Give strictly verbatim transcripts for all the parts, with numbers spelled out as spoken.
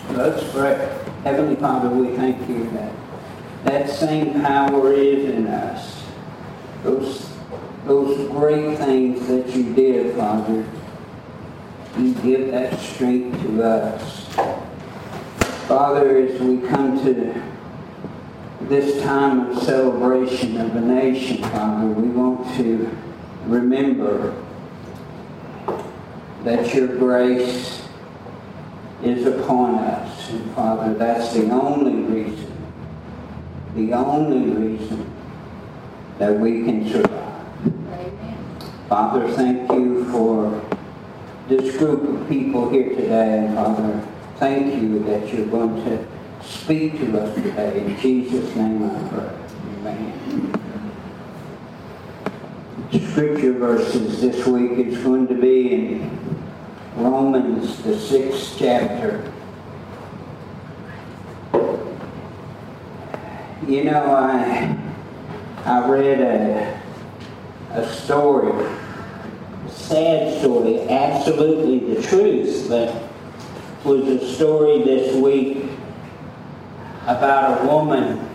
Let's pray. Heavenly Father, we thank you that that same power is in us. Those, those great things that you did, Father, you give that strength to us. Father, as we come to this time of celebration of a nation, Father, we want to remember that your grace is upon us. And Father, that's the only reason, the only reason that we can survive. Amen. Father, thank you for this group of people here today. And Father, thank you that you're going to speak to us today. In Jesus' name I pray. Amen. The scripture verses this week is going to be in Romans, the sixth chapter. You know, I I read a a story, a sad story, absolutely the truth, but was a story this week about a woman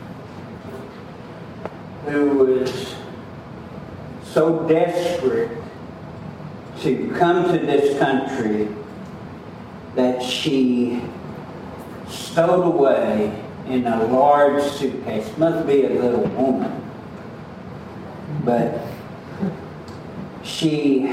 who was so desperate to come to this country that she stowed away in a large suitcase. Must be a little woman. But she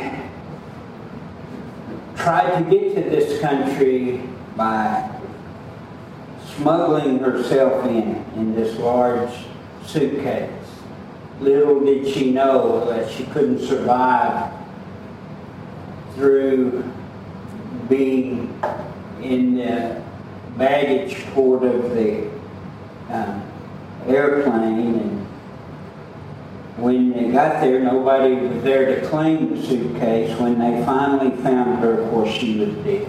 tried to get to this country by smuggling herself in, in this large suitcase. Little did she know that she couldn't survive through being in the baggage port of the um, airplane, and when they got there, nobody was there to claim the suitcase. When they finally found her, of course, she was dead.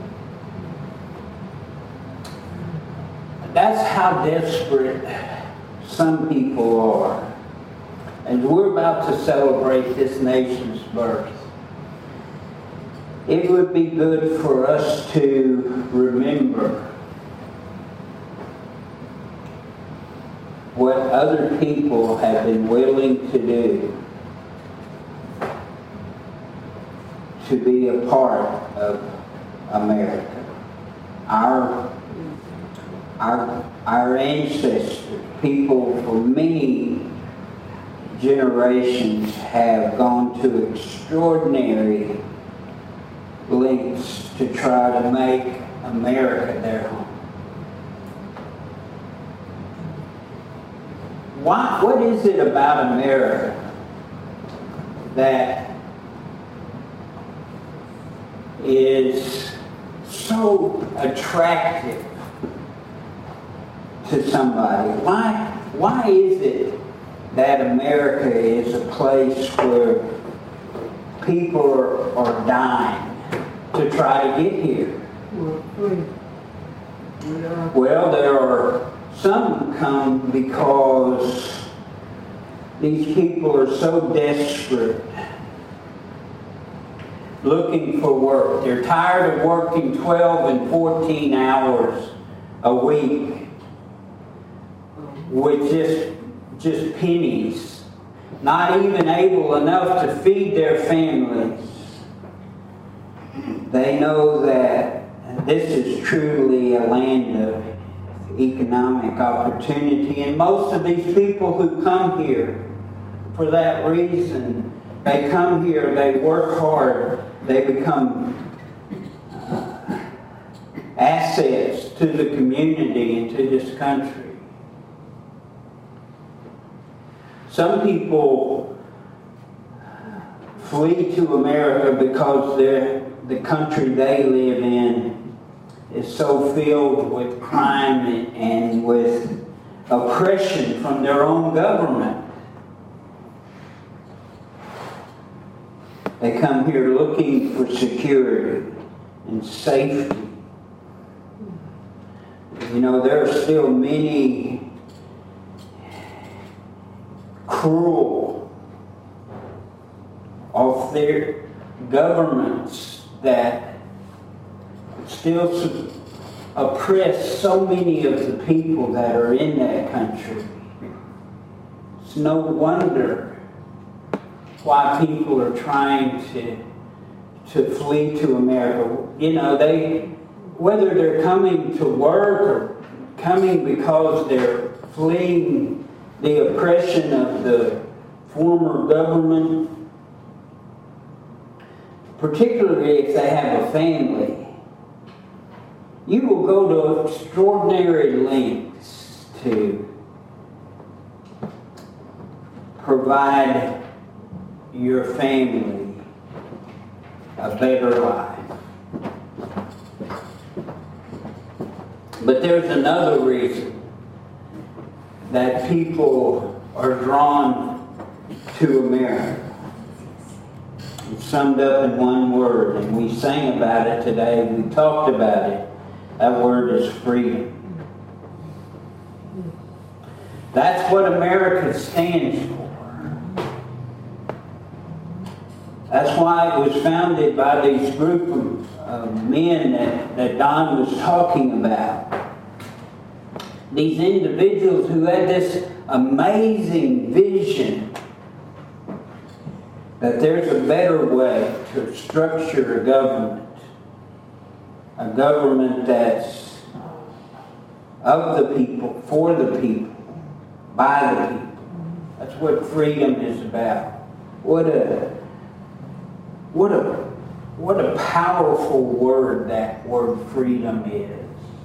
That's how desperate some people are. And we're about to celebrate this nation's birth. It would be good for us to remember what other people have been willing to do to be a part of America. Our, our, our ancestors, people for many generations, have gone to extraordinary lengths to try to make America their home. Why, what is it about America that is so attractive to somebody? Why, why is it that America is a place where people are, are dying to try to get here? Well, there are some come because these people are so desperate, looking for work. They're tired of working twelve and fourteen hours a week with just, just pennies, not even able enough to feed their families. They know that this is truly a land of economic opportunity, and most of these people who come here for that reason, they come here, they work hard, they become uh, assets to the community and to this country. Some people flee to America because they're the country they live in is so filled with crime and, and with oppression from their own government. They come here looking for security and safety. You know, there are still many cruel, author governments that still su- oppressed so many of the people that are in that country. It's no wonder why people are trying to to flee to America. You know, they, whether they're coming to work or coming because they're fleeing the oppression of the former government, particularly if they have a family, you will go to extraordinary lengths to provide your family a better life. But there's another reason that people are drawn to America. It's summed up in one word, and we sang about it today. We talked about it. That word is freedom. That's what America stands for. That's why it was founded by these group of uh, men that, that Don was talking about. These individuals who had this amazing vision that there's a better way to structure a government. A government that's of the people, for the people, by the people. That's what freedom is about. What a What a, what a powerful word that word freedom is.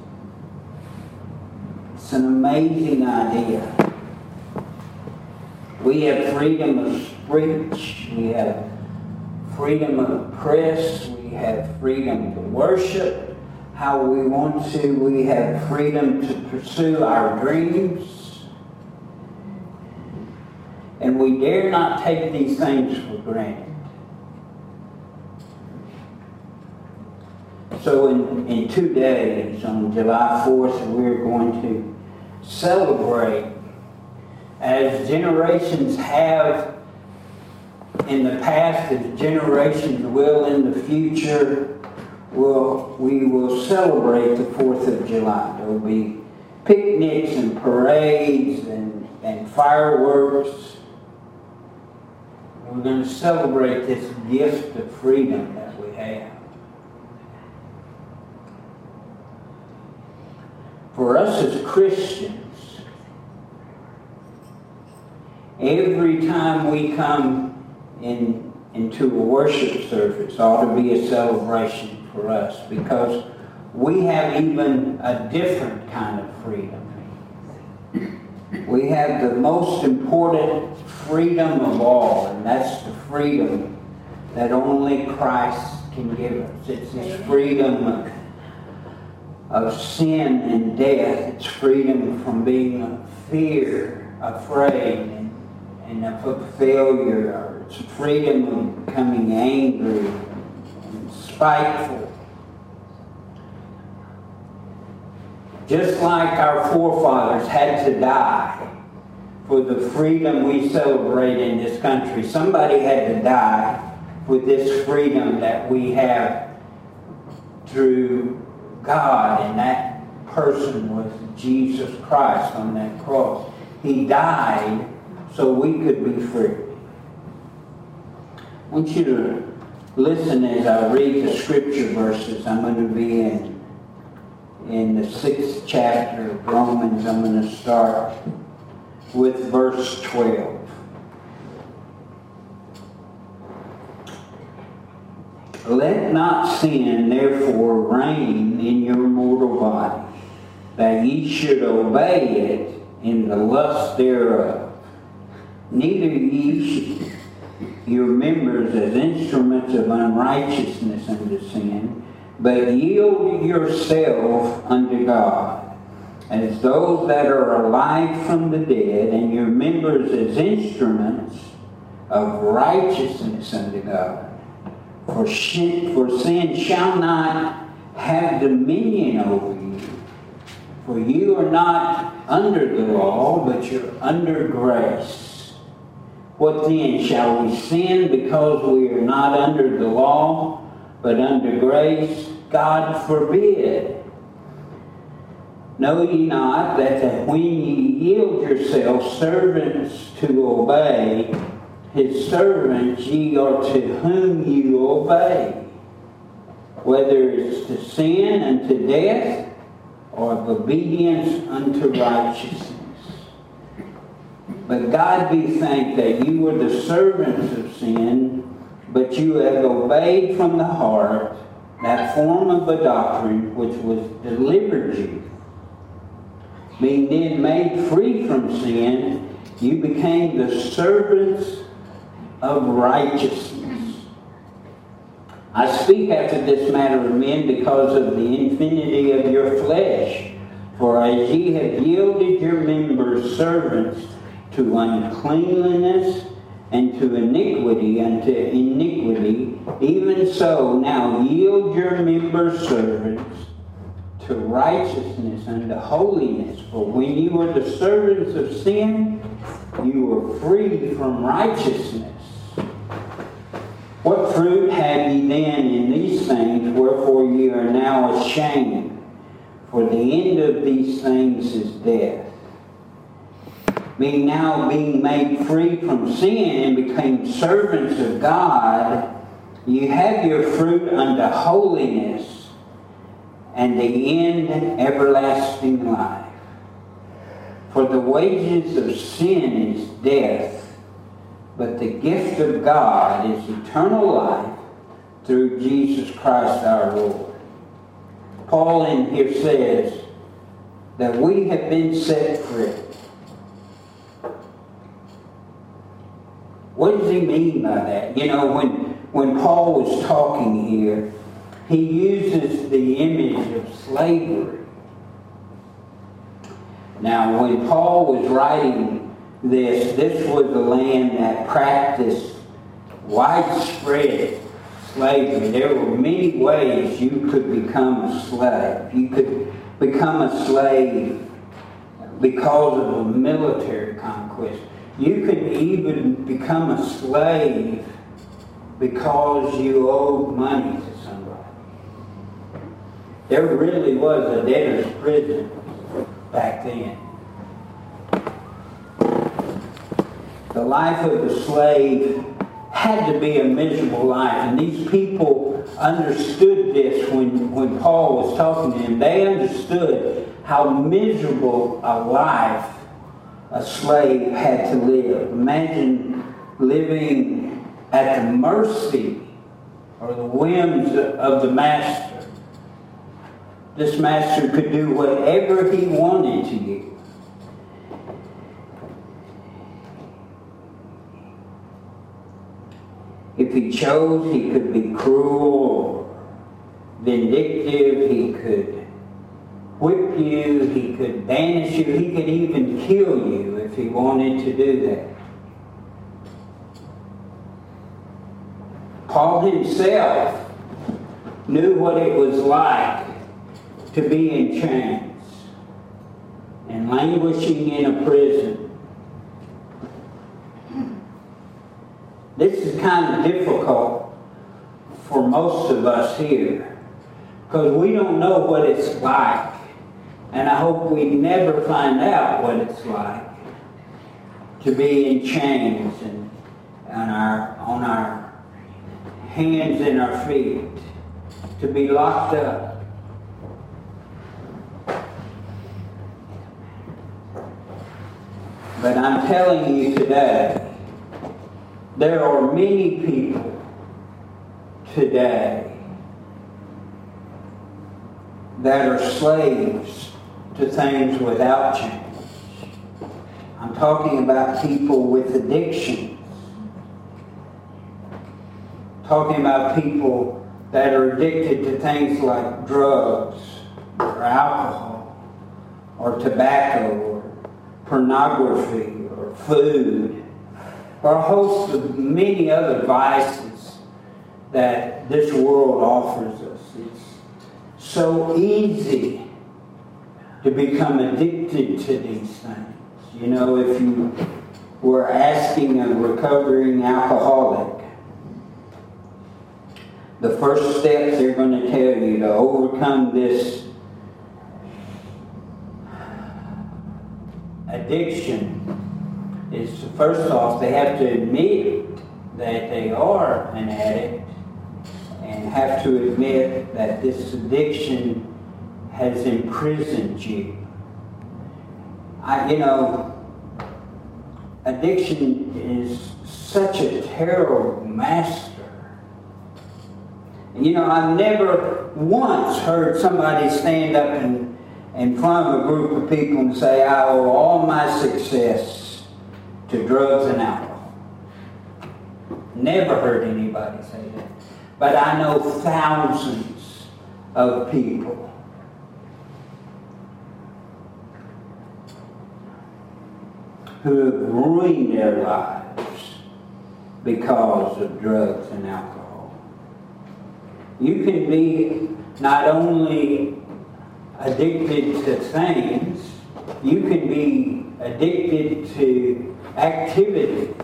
It's an amazing idea. We have freedom of speech. We have freedom of press. We have freedom to worship how we want to. We have freedom to pursue our dreams. And we dare not take these things for granted. So in, in two days, on July fourth, we're going to celebrate, as generations have in the past, as generations will in the future, we'll, we will celebrate the fourth of July. There will be picnics and parades and, and fireworks. We're going to celebrate this gift of freedom that we have. For us as Christians, every time we come in, into a worship service ought to be a celebration for us, because we have even a different kind of freedom. We have the most important freedom of all, and that's the freedom that only Christ can give us. It's this freedom of of sin and death. It's freedom from being fear, afraid, and, and of failure. It's freedom of becoming angry and spiteful. Just like our forefathers had to die for the freedom we celebrate in this country, somebody had to die for this freedom that we have through God, and that person was Jesus Christ on that cross. He died so we could be free. I want you to listen as I read the scripture verses. I'm going to be in, in the sixth chapter of Romans. I'm going to start with verse twelve. Let not sin therefore reign in your mortal body, that ye should obey it in the lust thereof. Neither ye should your members as instruments of unrighteousness unto sin, but yield yourself unto God, as those that are alive from the dead, and your members as instruments of righteousness unto God. For sin, for sin shall not have dominion over you. For you are not under the law, but you're under grace. What then? Shall we sin because we are not under the law, but under grace? God forbid. Know ye not that, that when ye yield yourselves servants to obey, his servants ye are to whom you obey, whether it's to sin unto death, or of obedience unto righteousness. But God be thanked that you were the servants of sin, but you have obeyed from the heart that form of a doctrine which was delivered you. Being then made free from sin, you became the servants of righteousness. I speak after this matter of men because of the infinity of your flesh. For as ye have yielded your members servants to uncleanliness and to iniquity unto iniquity, even so now yield your members servants to righteousness unto holiness. For when you were the servants of sin, you were freed from righteousness. What fruit have ye then in these things, wherefore ye are now ashamed? For the end of these things is death. Being now being made free from sin and became servants of God, you have your fruit unto holiness, and the end everlasting life. For the wages of sin is death, but the gift of God is eternal life through Jesus Christ our Lord. Paul in here says that we have been set free. What does he mean by that? You know, when, when Paul was talking here, he uses the image of slavery. Now, when Paul was writing this, this was a land that practiced widespread slavery. There were many ways you could become a slave. You could become a slave because of a military conquest. You could even become a slave because you owed money to somebody. There really was a debtor's prison back then. The life of the slave had to be a miserable life, and these people understood this when, when Paul was talking to them. They understood how miserable a life a slave had to live. Imagine living at the mercy or the whims of the master. This master could do whatever he wanted to you. If he chose, he could be cruel or vindictive. He could whip you. He could banish you. He could even kill you if he wanted to do that. Paul himself knew what it was like to be in chains and languishing in a prison. This is kind of difficult for most of us here because we don't know what it's like. And I hope we never find out what it's like to be in chains and on our, on our hands and our feet, to be locked up. But I'm telling you today, there are many people today that are slaves to things without change. I'm talking about people with addictions. Talking about people that are addicted to things like drugs or alcohol or tobacco or pornography or food or a host of many other vices that this world offers us. It's so easy to become addicted to these things. You know, if you were asking a recovering alcoholic, the first steps they're going to tell you to overcome this addiction is, first off, they have to admit that they are an addict and have to admit that this addiction has imprisoned you. I, you know, addiction is such a terrible master. You know, I've never once heard somebody stand up in, in front of a group of people and say, I owe all my success to drugs and alcohol. Never heard anybody say that. But I know thousands of people who have ruined their lives because of drugs and alcohol. You can be not only addicted to things, you can be addicted to activities.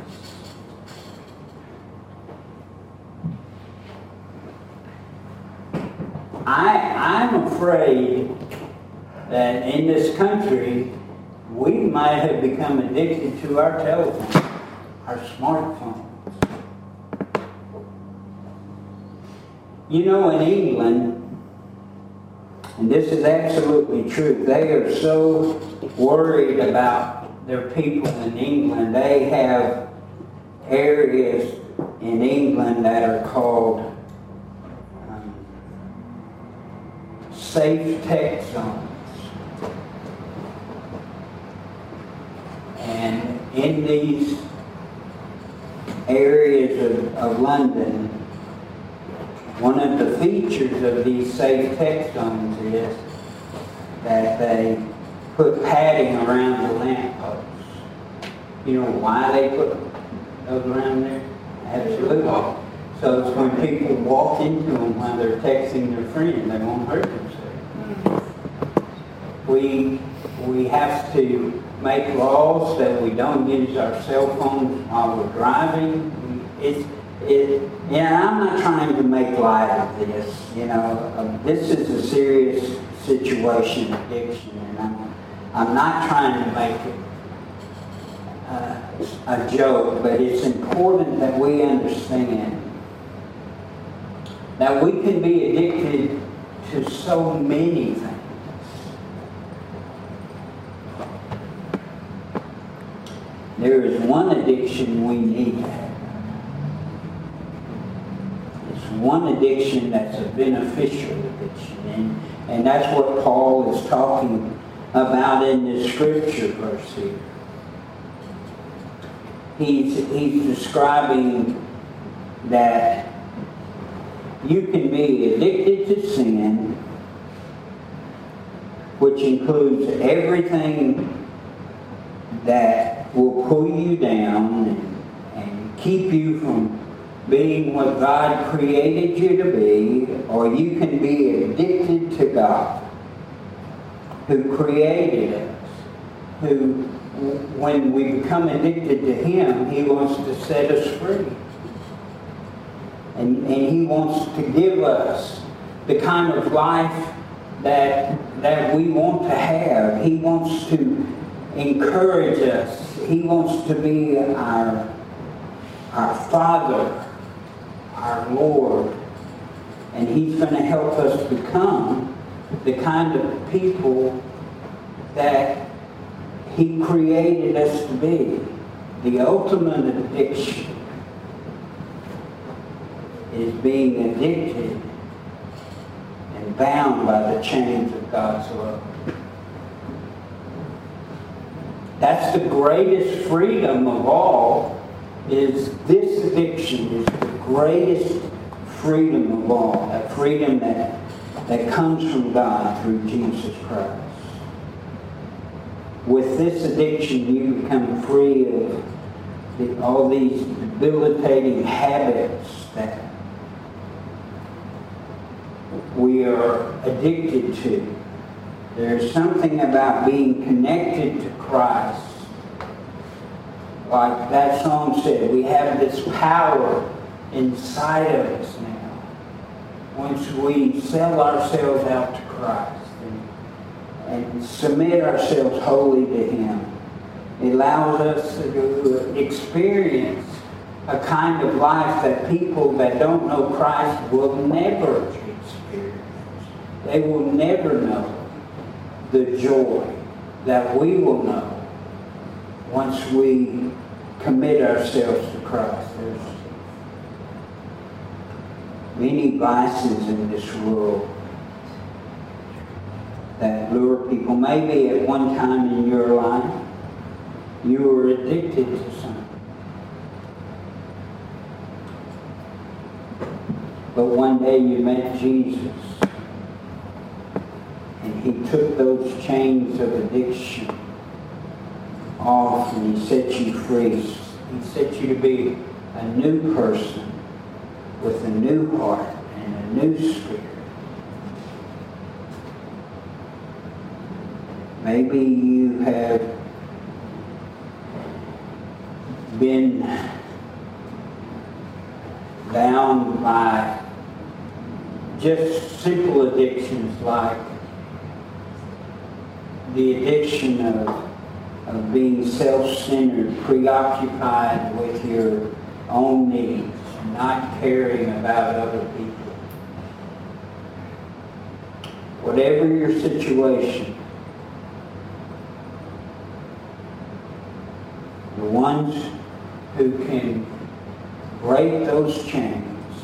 I, I'm afraid that in this country, we might have become addicted to our telephone, our smartphones. You know, in England, and this is absolutely true, they are so worried about their people in England. They have areas in England that are called um, safe tech zones. And in these areas of, of London, one of the features of these safe tech zones is that they put padding around the lampposts. You know why they put those around there? Absolutely. So it's when people walk into them while they're texting their friend, they won't hurt themselves. We, we have to make laws that we don't use our cell phones while we're driving. It's, it, yeah, I'm not trying to make light of this. You know, um, this is a serious situation, addiction, and I'm, I'm not trying to make it uh, a joke, but it's important that we understand that we can be addicted to so many things. There is one addiction we need to have. It's one addiction that's a beneficial addiction. And, and that's what Paul is talking about in this scripture verse here. He's, he's describing that you can be addicted to sin, which includes everything that will pull you down and, and keep you from being what God created you to be, or you can be addicted to God, who created us, who, when we become addicted to Him, He wants to set us free. And, and He wants to give us the kind of life that, that we want to have. He wants to encourage us. He wants to be our, our Father, our Lord. And He's going to help us become the kind of people that He created us to be. The ultimate addiction is being addicted and bound by the chains of God's love. That's the greatest freedom of all, is this addiction is the greatest freedom of all. That freedom that, that comes from God through Jesus Christ. With this addiction, you become free of the, all these debilitating habits that we are addicted to. There's something about being connected to Christ. Like that song said, we have this power inside of us now. Once we sell ourselves out to Christ and, and submit ourselves wholly to Him, It allows us to experience a kind of life that people that don't know Christ will never experience. They will never know the joy that we will know once we commit ourselves to Christ. There's many vices in this world that lure people. Maybe at one time in your life, you were addicted to something. But one day you met Jesus, and He took those chains of addiction off, and He set you free. He set you to be a new person with a new heart and a new spirit. Maybe you have been bound by just simple addictions like the addiction of, of being self-centered, preoccupied with your own needs, not caring about other people. Whatever your situation, the ones who can break those chains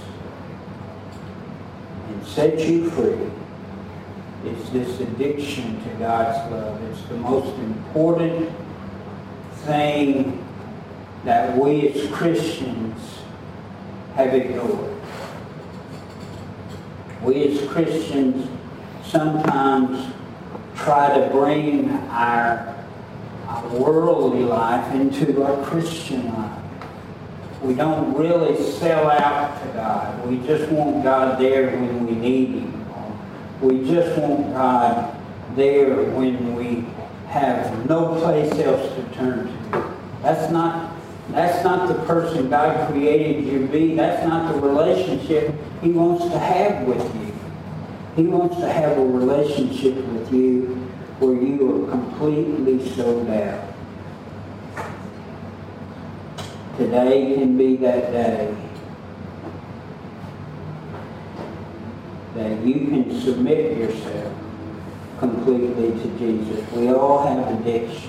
and set you free, it's this addiction to God's love. It's the most important thing that we as Christians have ignored. We as Christians sometimes try to bring our, our worldly life into our Christian life. We don't really sell out to God. We just want God there when we need Him. We just want God there when we have no place else to turn to. That's not, that's not the person God created you to be. That's not the relationship He wants to have with you. He wants to have a relationship with you where you are completely sold out. Today can be that day that you can submit yourself completely to Jesus. We all have addictions.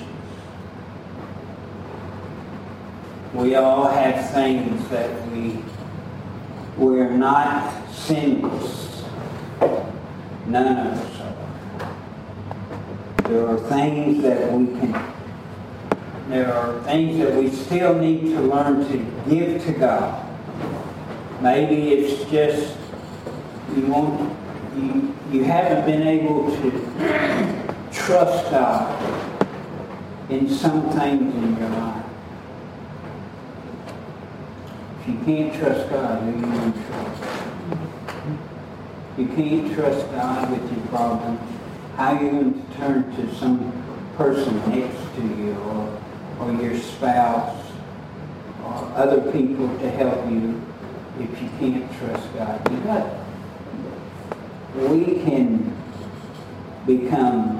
We all have things that we we're not sinless. None of us are. There are things that we can There are things that we still need to learn to give to God. Maybe it's just you won't, you, you haven't been able to trust God in some things in your life. If you can't trust God, who are you going to trust? You can't trust God with your problems. How are you going to turn to some person next to you, or or your spouse, or other people to help you if you can't trust God? You got, we can become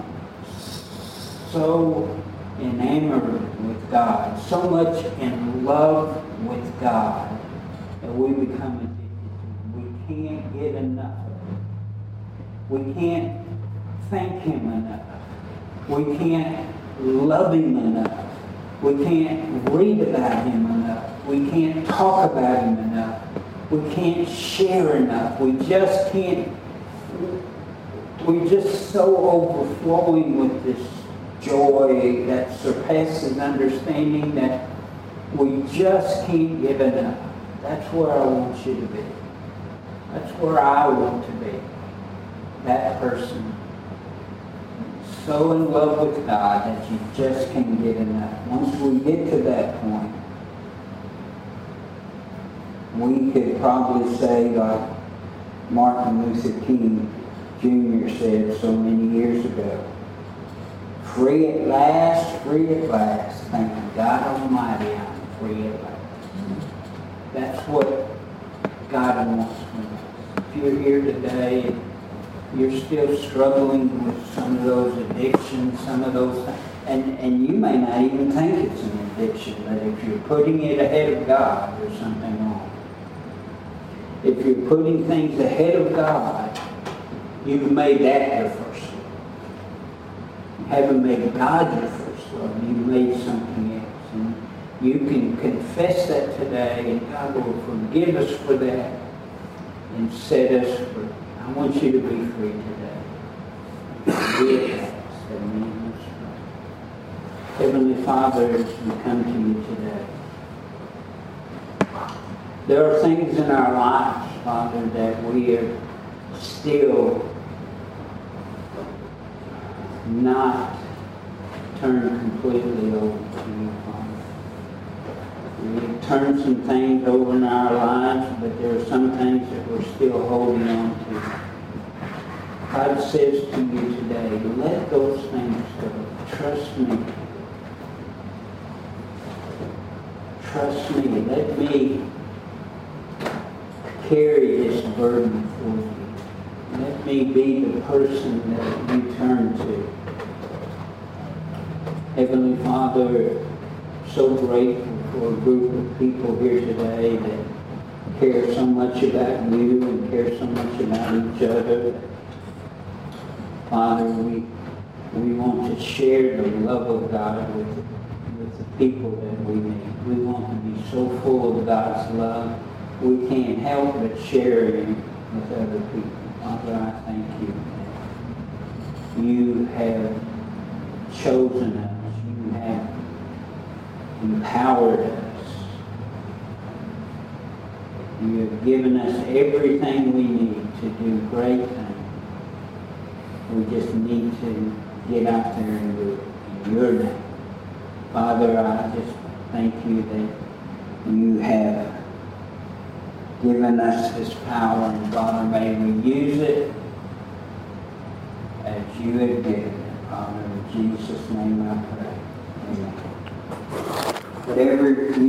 so enamored with God, so much in love with God, that we become addicted to Him. We can't get enough of Him. We can't thank Him enough. We can't love Him enough. We can't read about Him enough. We can't talk about Him enough. We can't share enough. We just can't. We're just so overflowing with this joy that surpasses understanding that we just can't get enough. That's where I want you to be. That's where I want to be. That person. So in love with God that you just can't get enough. Once we get to that point, we could probably say, like Martin Luther King Junior said so many years ago, free at last, free at last. Thank God Almighty, I'm free at last. That's what God wants from us. If you're here today you're still struggling with some of those addictions, some of those things. And, and you may not even think it's an addiction, but if you're putting it ahead of God, there's something wrong. If you're putting things ahead of God, you've made that your first love. You haven't made God your first love. You've made something else. And you can confess that today, and God will forgive us for that and set us free. I want you to be free today. Be at that. Heavenly Father, as we come to you today, there are things in our lives, Father, that we are still not turned completely over to you, Father. We've turned some things over in our lives, but there are some things that we're still holding on to. God says to you today, let those things go. Trust me. Trust me. Let me carry this burden for you. Let me be the person that you turn to. Heavenly Father, so grateful for a group of people here today that care so much about you and care so much about each other. Father, we, we want to share the love of God with, with the people that we meet. We want to be so full of God's love, we can't help but share it with other people. Father, I thank you that you have chosen us. You have empowered us. You have given us everything we need to do great things. We just need to get out there and do it in your name. Father, I just thank you that you have given us this power, and Father, may we use it as you have given it. Father, in Jesus' name I pray. Amen. Whatever you